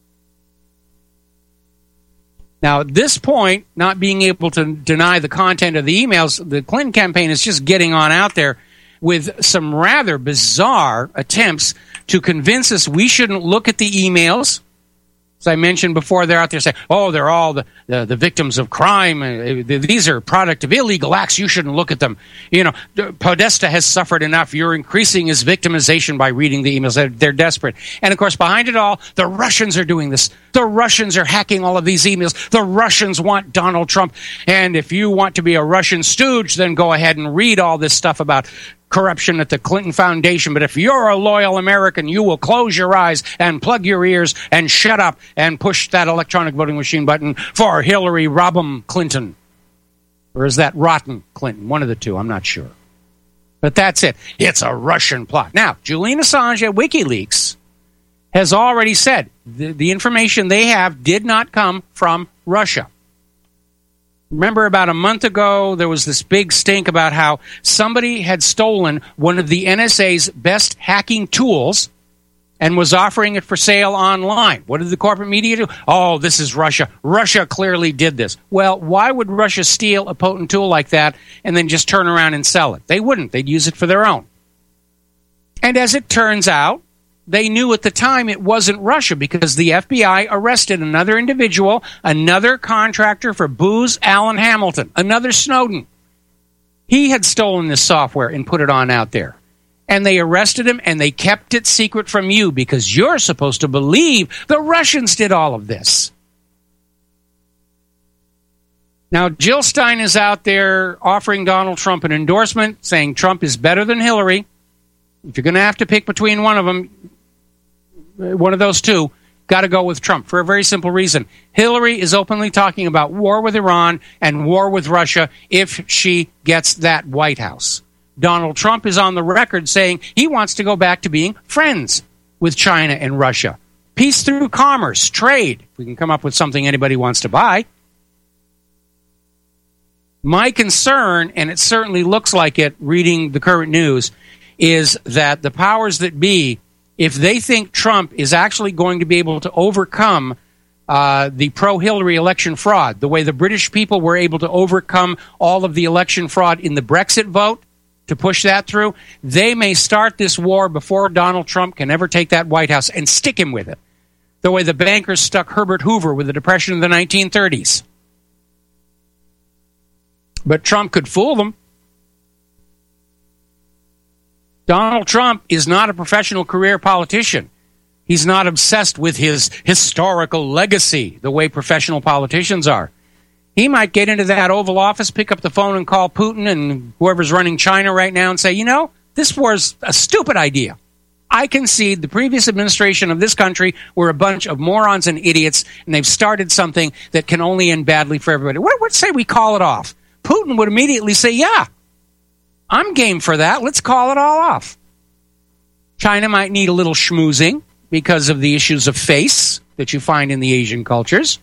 Now, at this point, not being able to deny the content of the emails, the Clinton campaign is just getting on out there with some rather bizarre attempts to convince us we shouldn't look at the emails. As I mentioned before, they're out there saying, oh, they're all the victims of crime. These are product of illegal acts. You shouldn't look at them. You know, Podesta has suffered enough. You're increasing his victimization by reading the emails. They're desperate. And, of course, behind it all, the Russians are doing this. The Russians are hacking all of these emails. The Russians want Donald Trump. And if you want to be a Russian stooge, then go ahead and read all this stuff about corruption at the Clinton Foundation. But if you're a loyal American, you will close your eyes and plug your ears and shut up and push that electronic voting machine button for Hillary Rodham Clinton. Or is that Rotten Clinton? One of the two, I'm not sure. But that's it. It's a Russian plot. Now, Julian Assange at WikiLeaks has already said the information they have did not come from Russia. Remember about a month ago, there was this big stink about how somebody had stolen one of the NSA's best hacking tools and was offering it for sale online. What did the corporate media do? Oh, this is Russia. Russia clearly did this. Well, why would Russia steal a potent tool like that and then just turn around and sell it? They wouldn't. They'd use it for their own. And as it turns out, they knew at the time it wasn't Russia because the FBI arrested another individual, another contractor for Booz Allen Hamilton, another Snowden. He had stolen this software and put it on out there. And they arrested him and they kept it secret from you because you're supposed to believe the Russians did all of this. Now, Jill Stein is out there offering Donald Trump an endorsement, saying Trump is better than Hillary. If you're going to have to pick between one of them, one of those two, got to go with Trump for a very simple reason. Hillary is openly talking about war with Iran and war with Russia if she gets that White House. Donald Trump is on the record saying he wants to go back to being friends with China and Russia. Peace through commerce, trade. We can come up with something anybody wants to buy. My concern, and it certainly looks like it reading the current news, is that the powers that be, if they think Trump is actually going to be able to overcome the pro-Hillary election fraud, the way the British people were able to overcome all of the election fraud in the Brexit vote to push that through, they may start this war before Donald Trump can ever take that White House and stick him with it, the way the bankers stuck Herbert Hoover with the Depression of the 1930s. But Trump could fool them. Donald Trump is not a professional career politician. He's not obsessed with his historical legacy the way professional politicians are. He might get into that Oval Office, pick up the phone and call Putin and whoever's running China right now and say, you know, this war's a stupid idea. I concede the previous administration of this country were a bunch of morons and idiots, and they've started something that can only end badly for everybody. What say we call it off? Putin would immediately say, yeah, I'm game for that. Let's call it all off. China might need a little schmoozing because of the issues of face that you find in the Asian cultures.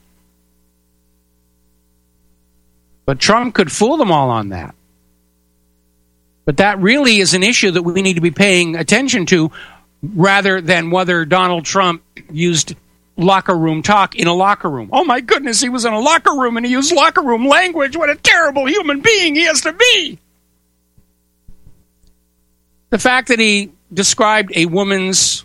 But Trump could fool them all on that. But that really is an issue that we need to be paying attention to, rather than whether Donald Trump used locker room talk in a locker room. Oh my goodness, he was in a locker room and he used locker room language. What a terrible human being he has to be. The fact that he described a woman's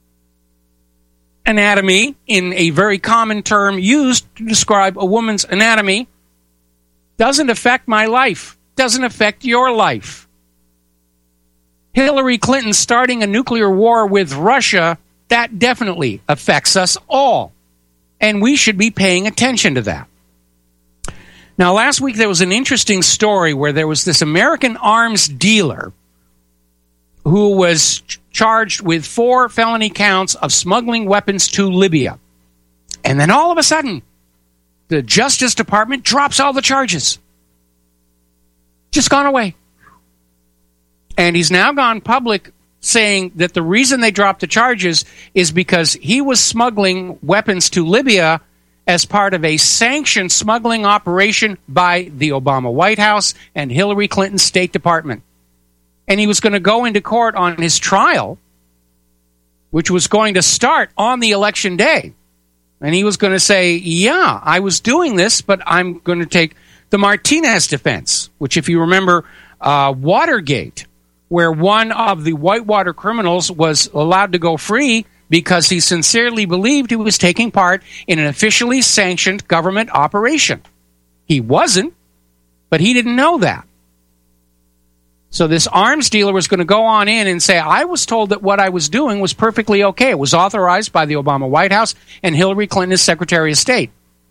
anatomy in a very common term used to describe a woman's anatomy doesn't affect my life, doesn't affect your life. Hillary Clinton starting a nuclear war with Russia, that definitely affects us all. And we should be paying attention to that. Now, last week there was an interesting story where there was this American arms dealer who was charged with 4 felony counts of smuggling weapons to Libya. And then all of a sudden, the Justice Department drops all the charges. Just gone away. And he's now gone public saying that the reason they dropped the charges is because he was smuggling weapons to Libya as part of a sanctioned smuggling operation by the Obama White House and Hillary Clinton's State Department. And he was going to go into court on his trial, which was going to start on the election day. And he was going to say, yeah, I was doing this, but I'm going to take the Martinez defense, which, if you remember, Watergate, where one of the Whitewater criminals was allowed to go free because he sincerely believed he was taking part in an officially sanctioned government operation. He wasn't, but he didn't know that. So this arms dealer was going to go on in and say, I was told that what I was doing was perfectly okay. It was authorized by the Obama White House and Hillary Clinton as Secretary of State.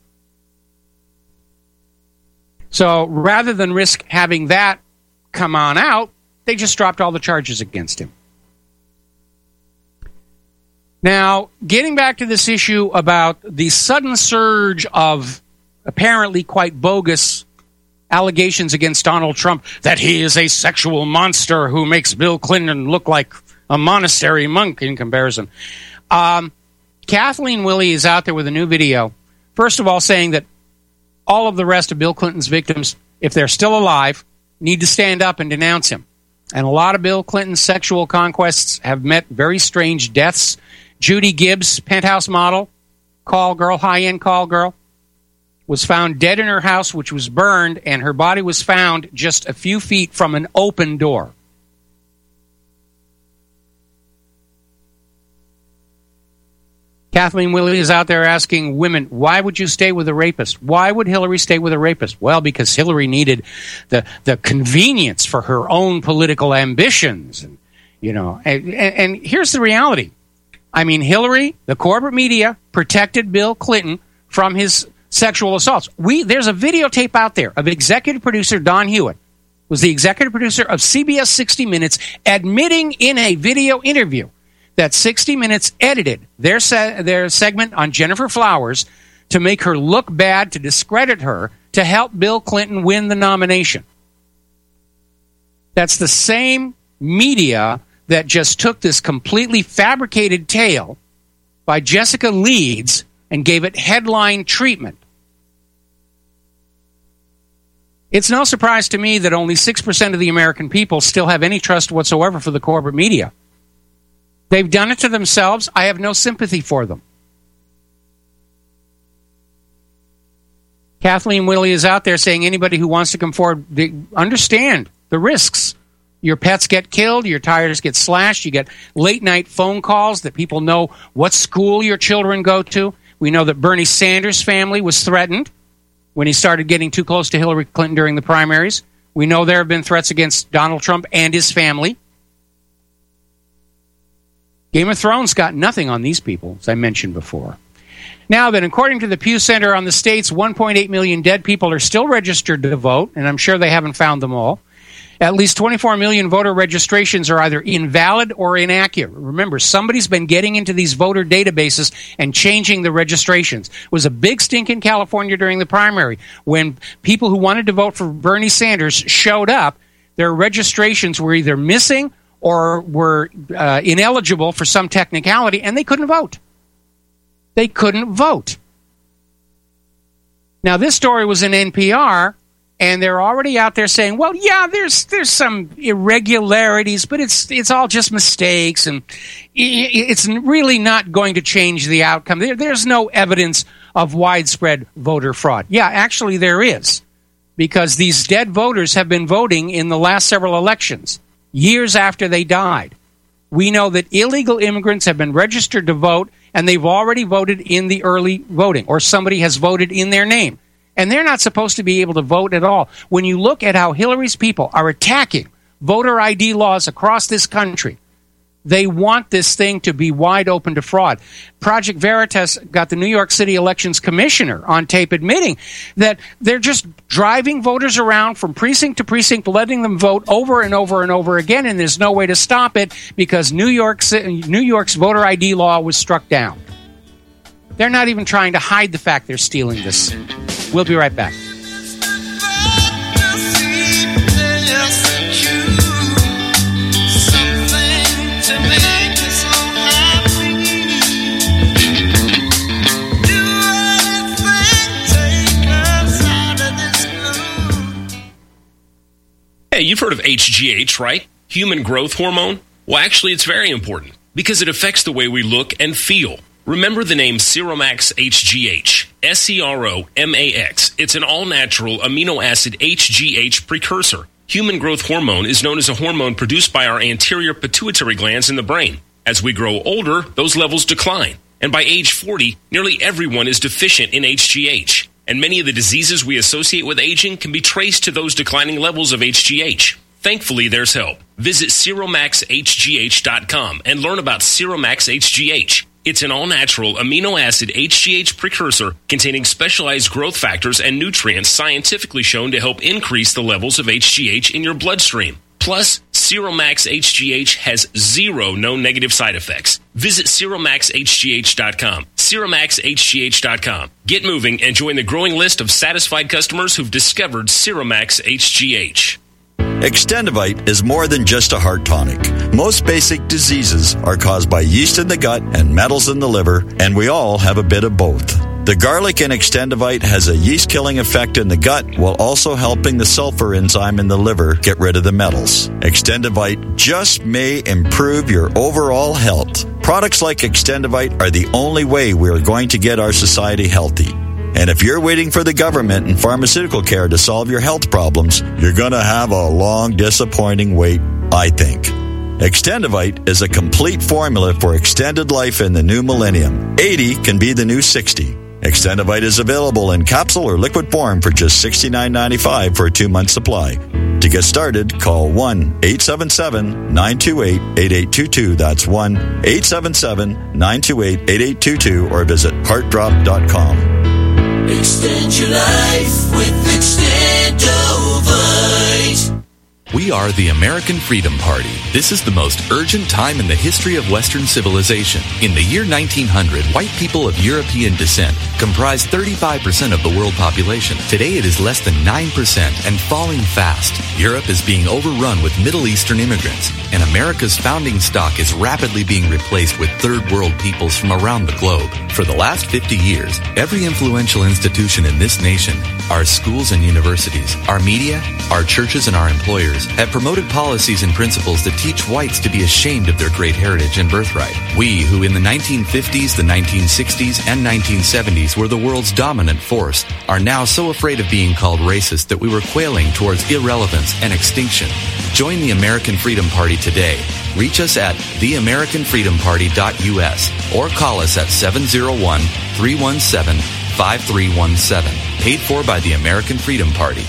So rather than risk having that come on out, they just dropped all the charges against him. Now, getting back to this issue about the sudden surge of apparently quite bogus allegations against Donald Trump that he is a sexual monster who makes Bill Clinton look like a monastery monk in comparison. Kathleen Willey is out there with a new video. First of all, saying that all of the rest of Bill Clinton's victims, if they're still alive, need to stand up and denounce him. And a lot of Bill Clinton's sexual conquests have met very strange deaths. Judy Gibbs, penthouse model, call girl, high-end call girl, was found dead in her house, which was burned, and her body was found just a few feet from an open door. Kathleen Willey is out there asking women, why would you stay with a rapist? Why would Hillary stay with a rapist? Well, because Hillary needed the convenience for her own political ambitions. And, you know, and here's the reality. I mean, Hillary, the corporate media, protected Bill Clinton from his sexual assaults. There's a videotape out there of executive producer Don Hewitt, was the executive producer of CBS 60 Minutes, admitting in a video interview that 60 Minutes edited their segment on Jennifer Flowers to make her look bad, to discredit her, to help Bill Clinton win the nomination. That's the same media that just took this completely fabricated tale by Jessica Leeds and gave it headline treatment. It's no surprise to me that only 6% of the American people still have any trust whatsoever for the corporate media. They've done it to themselves. I have no sympathy for them. Kathleen Willey is out there saying anybody who wants to come forward, they understand the risks. Your pets get killed, your tires get slashed, you get late-night phone calls that people know what school your children go to. We know that Bernie Sanders' family was threatened when he started getting too close to Hillary Clinton during the primaries. We know there have been threats against Donald Trump and his family. Game of Thrones got nothing on these people, as I mentioned before. Now then, according to the Pew Center on the state's 1.8 million dead people are still registered to vote, and I'm sure they haven't found them all. At least 24 million voter registrations are either invalid or inaccurate. Remember, somebody's been getting into these voter databases and changing the registrations. It was a big stink in California during the primary when people who wanted to vote for Bernie Sanders showed up. Their registrations were either missing or were ineligible for some technicality, and they couldn't vote. They couldn't vote. Now, this story was in NPR, and they're already out there saying, well, yeah, there's some irregularities, but it's all just mistakes, and it's really not going to change the outcome. There's no evidence of widespread voter fraud. Yeah, actually there is, because these dead voters have been voting in the last several elections, years after they died. We know that illegal immigrants have been registered to vote, and they've already voted in the early voting, or somebody has voted in their name. And they're not supposed to be able to vote at all. When you look at how Hillary's people are attacking voter ID laws across this country, they want this thing to be wide open to fraud. Project Veritas got the New York City Elections Commissioner on tape admitting that they're just driving voters around from precinct to precinct, letting them vote over and over and over again, and there's no way to stop it because New York's voter ID law was struck down. They're not even trying to hide the fact they're stealing this. We'll be right back. Hey, you've heard of HGH, right? Human growth hormone? Well, actually, it's very important because it affects the way we look and feel. Remember the name Seromax HGH, SEROMAX. It's an all-natural amino acid HGH precursor. Human growth hormone is known as a hormone produced by our anterior pituitary glands in the brain. As we grow older, those levels decline. And by age 40, nearly everyone is deficient in HGH. And many of the diseases we associate with aging can be traced to those declining levels of HGH. Thankfully, there's help. Visit SeromaxHGH.com and learn about Seromax HGH. It's an all-natural amino acid HGH precursor containing specialized growth factors and nutrients scientifically shown to help increase the levels of HGH in your bloodstream. Plus, Seromax HGH has 0 known negative side effects. Visit SeromaxHGH.com. SeromaxHGH.com. Get moving and join the growing list of satisfied customers who've discovered Seromax HGH. Extendivite is more than just a heart tonic. Most basic diseases are caused by yeast in the gut and metals in the liver, and we all have a bit of both. The garlic in Extendivite has a yeast-killing effect in the gut while also helping the sulfur enzyme in the liver get rid of the metals. Extendivite just may improve your overall health. Products like Extendivite are the only way we are going to get our society healthy. And if you're waiting for the government and pharmaceutical care to solve your health problems, you're going to have a long, disappointing wait, I think. Extendivite is a complete formula for extended life in the new millennium. 80 can be the new 60. Extendivite is available in capsule or liquid form for just $69.95 for a 2-month supply. To get started, call 1-877-928-8822. That's 1-877-928-8822 or visit heartdrop.com. Extend your life with Extendovite. We are the American Freedom Party. This is the most urgent time in the history of Western civilization. In the year 1900, white people of European descent comprised 35% of the world population. Today it is less than 9% and falling fast. Europe is being overrun with Middle Eastern immigrants, and America's founding stock is rapidly being replaced with third world peoples from around the globe. For the last 50 years, every influential institution in this nation, our schools and universities, our media, our churches, and our employers have promoted policies and principles that teach whites to be ashamed of their great heritage and birthright. We, who in the 1950s, the 1960s, and 1970s were the world's dominant force, are now so afraid of being called racist that we were quailing towards irrelevance and extinction. Join the American Freedom Party today. Reach us at theamericanfreedomparty.us or call us at 701-317-5317. Paid for by the American Freedom Party.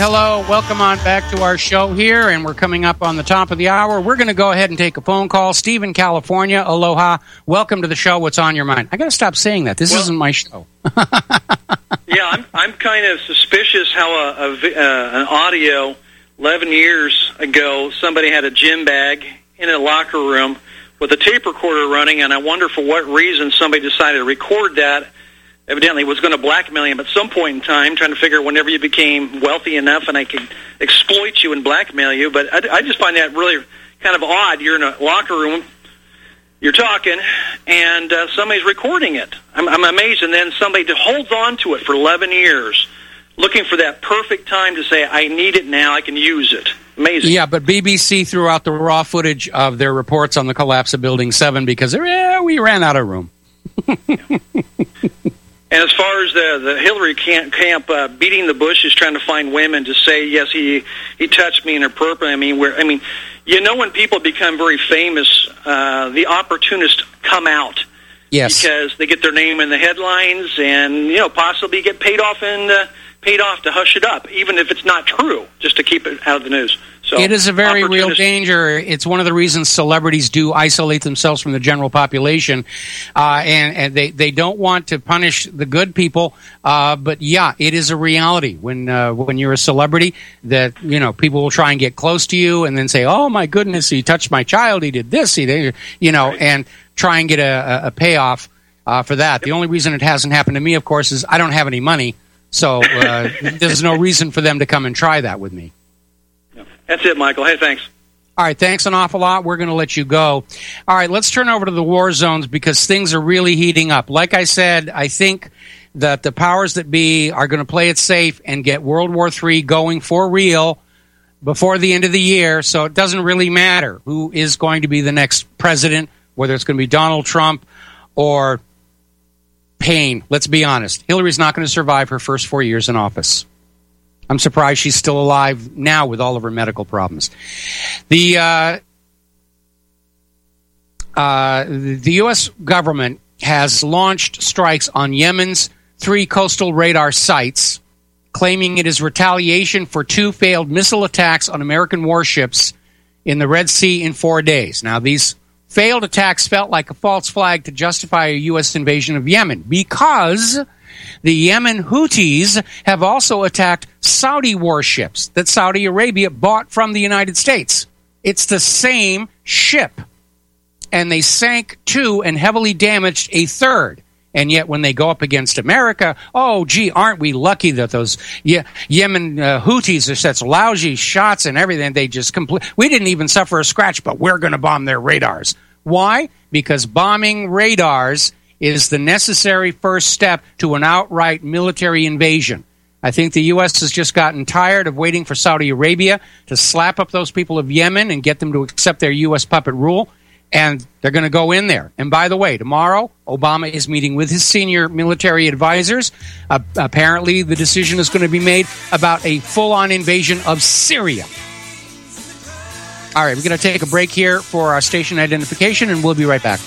hello. Welcome on back to our show here, and we're coming up on the top of the hour. We're going to go ahead and take a phone call. Steve in California, aloha. Welcome to the show. What's on your mind? I got to stop saying that. This isn't my show. Yeah, I'm kind of suspicious how an audio 11 years ago, somebody had a gym bag in a locker room with a tape recorder running, and I wonder for what reason somebody decided to record that. Evidently was going to blackmail him at some point in time, trying to figure whenever you became wealthy enough and I could exploit you and blackmail you. But I just find that really kind of odd. You're in a locker room, you're talking, and somebody's recording it. I'm amazed. And then somebody holds on to it for 11 years, looking for that perfect time to say, I need it now, I can use it. Amazing. Yeah, but BBC threw out the raw footage of their reports on the collapse of Building 7 because we ran out of room. And as far as the Hillary camp beating the bushes, trying to find women to say, yes, he touched me inappropriately. I mean, when people become very famous, the opportunists come out. Yes. Because they get their name in the headlines and, possibly get paid off to hush it up, even if it's not true, just to keep it out of the news. So it is a very real danger. It's one of the reasons celebrities do isolate themselves from the general population, and they don't want to punish the good people. But yeah, it is a reality when you're a celebrity that people will try and get close to you and then say, "Oh my goodness, he touched my child. He did this. And try and get a payoff for that. The only reason it hasn't happened to me, of course, is I don't have any money, so there's no reason for them to come and try that with me. That's it, Michael. Hey, thanks. All right, thanks an awful lot. We're going to let you go. All right, let's turn over to the war zones because things are really heating up. Like I said, I think that the powers that be are going to play it safe and get World War III going for real before the end of the year, so it doesn't really matter who is going to be the next president, whether it's going to be Donald Trump or Payne. Let's be honest. Hillary's not going to survive her first 4 years in office. I'm surprised she's still alive now with all of her medical problems. The U.S. government has launched strikes on Yemen's 3 coastal radar sites, claiming it is retaliation for 2 failed missile attacks on American warships in the Red Sea in 4 days. Now, these failed attacks felt like a false flag to justify a U.S. invasion of Yemen because the Yemen Houthis have also attacked Saudi warships that Saudi Arabia bought from the United States. It's the same ship. And they sank 2 and heavily damaged a 3rd. And yet when they go up against America, aren't we lucky that those Yemen Houthis are such lousy shots and everything. They just we didn't even suffer a scratch, but we're going to bomb their radars. Why? Because bombing radars is the necessary first step to an outright military invasion. I think the U.S. has just gotten tired of waiting for Saudi Arabia to slap up those people of Yemen and get them to accept their U.S. puppet rule, and they're going to go in there. And by the way, tomorrow, Obama is meeting with his senior military advisors. Apparently, the decision is going to be made about a full-on invasion of Syria. All right, we're going to take a break here for our station identification, and we'll be right back.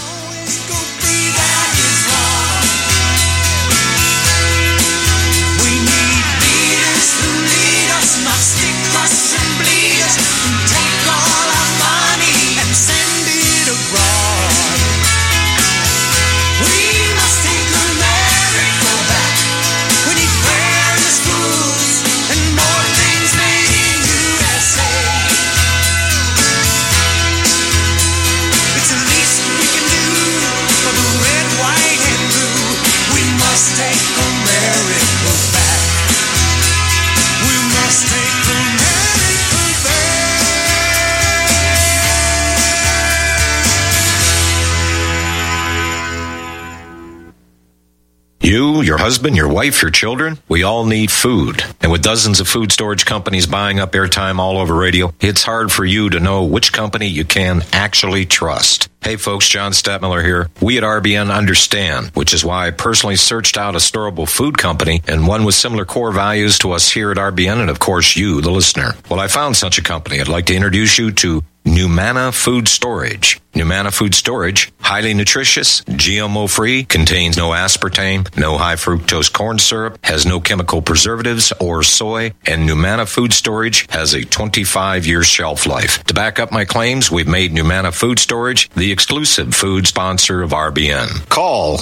You, your husband, your wife, your children, we all need food. And with dozens of food storage companies buying up airtime all over radio, it's hard for you to know which company you can actually trust. Hey folks, John Stadtmiller here. We at RBN understand, which is why I personally searched out a storable food company and one with similar core values to us here at RBN and of course you, the listener. Well, I found such a company. I'd like to introduce you to Numana Food Storage. Numana Food Storage, highly nutritious, GMO-free, contains no aspartame, no high-fructose corn syrup, has no chemical preservatives or soy, and Numana Food Storage has a 25-year shelf life. To back up my claims, we've made Numana Food Storage the exclusive food sponsor of RBN. Call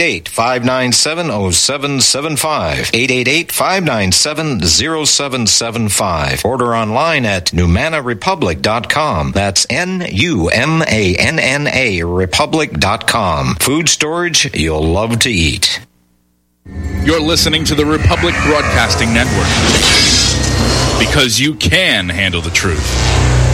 888-597-0775, 888-597-0775. Order online at NumanaRepublic.com. That's NUMANNA Republic.com. Food storage you'll love to eat. You're listening to the Republic Broadcasting Network, because you can handle the truth.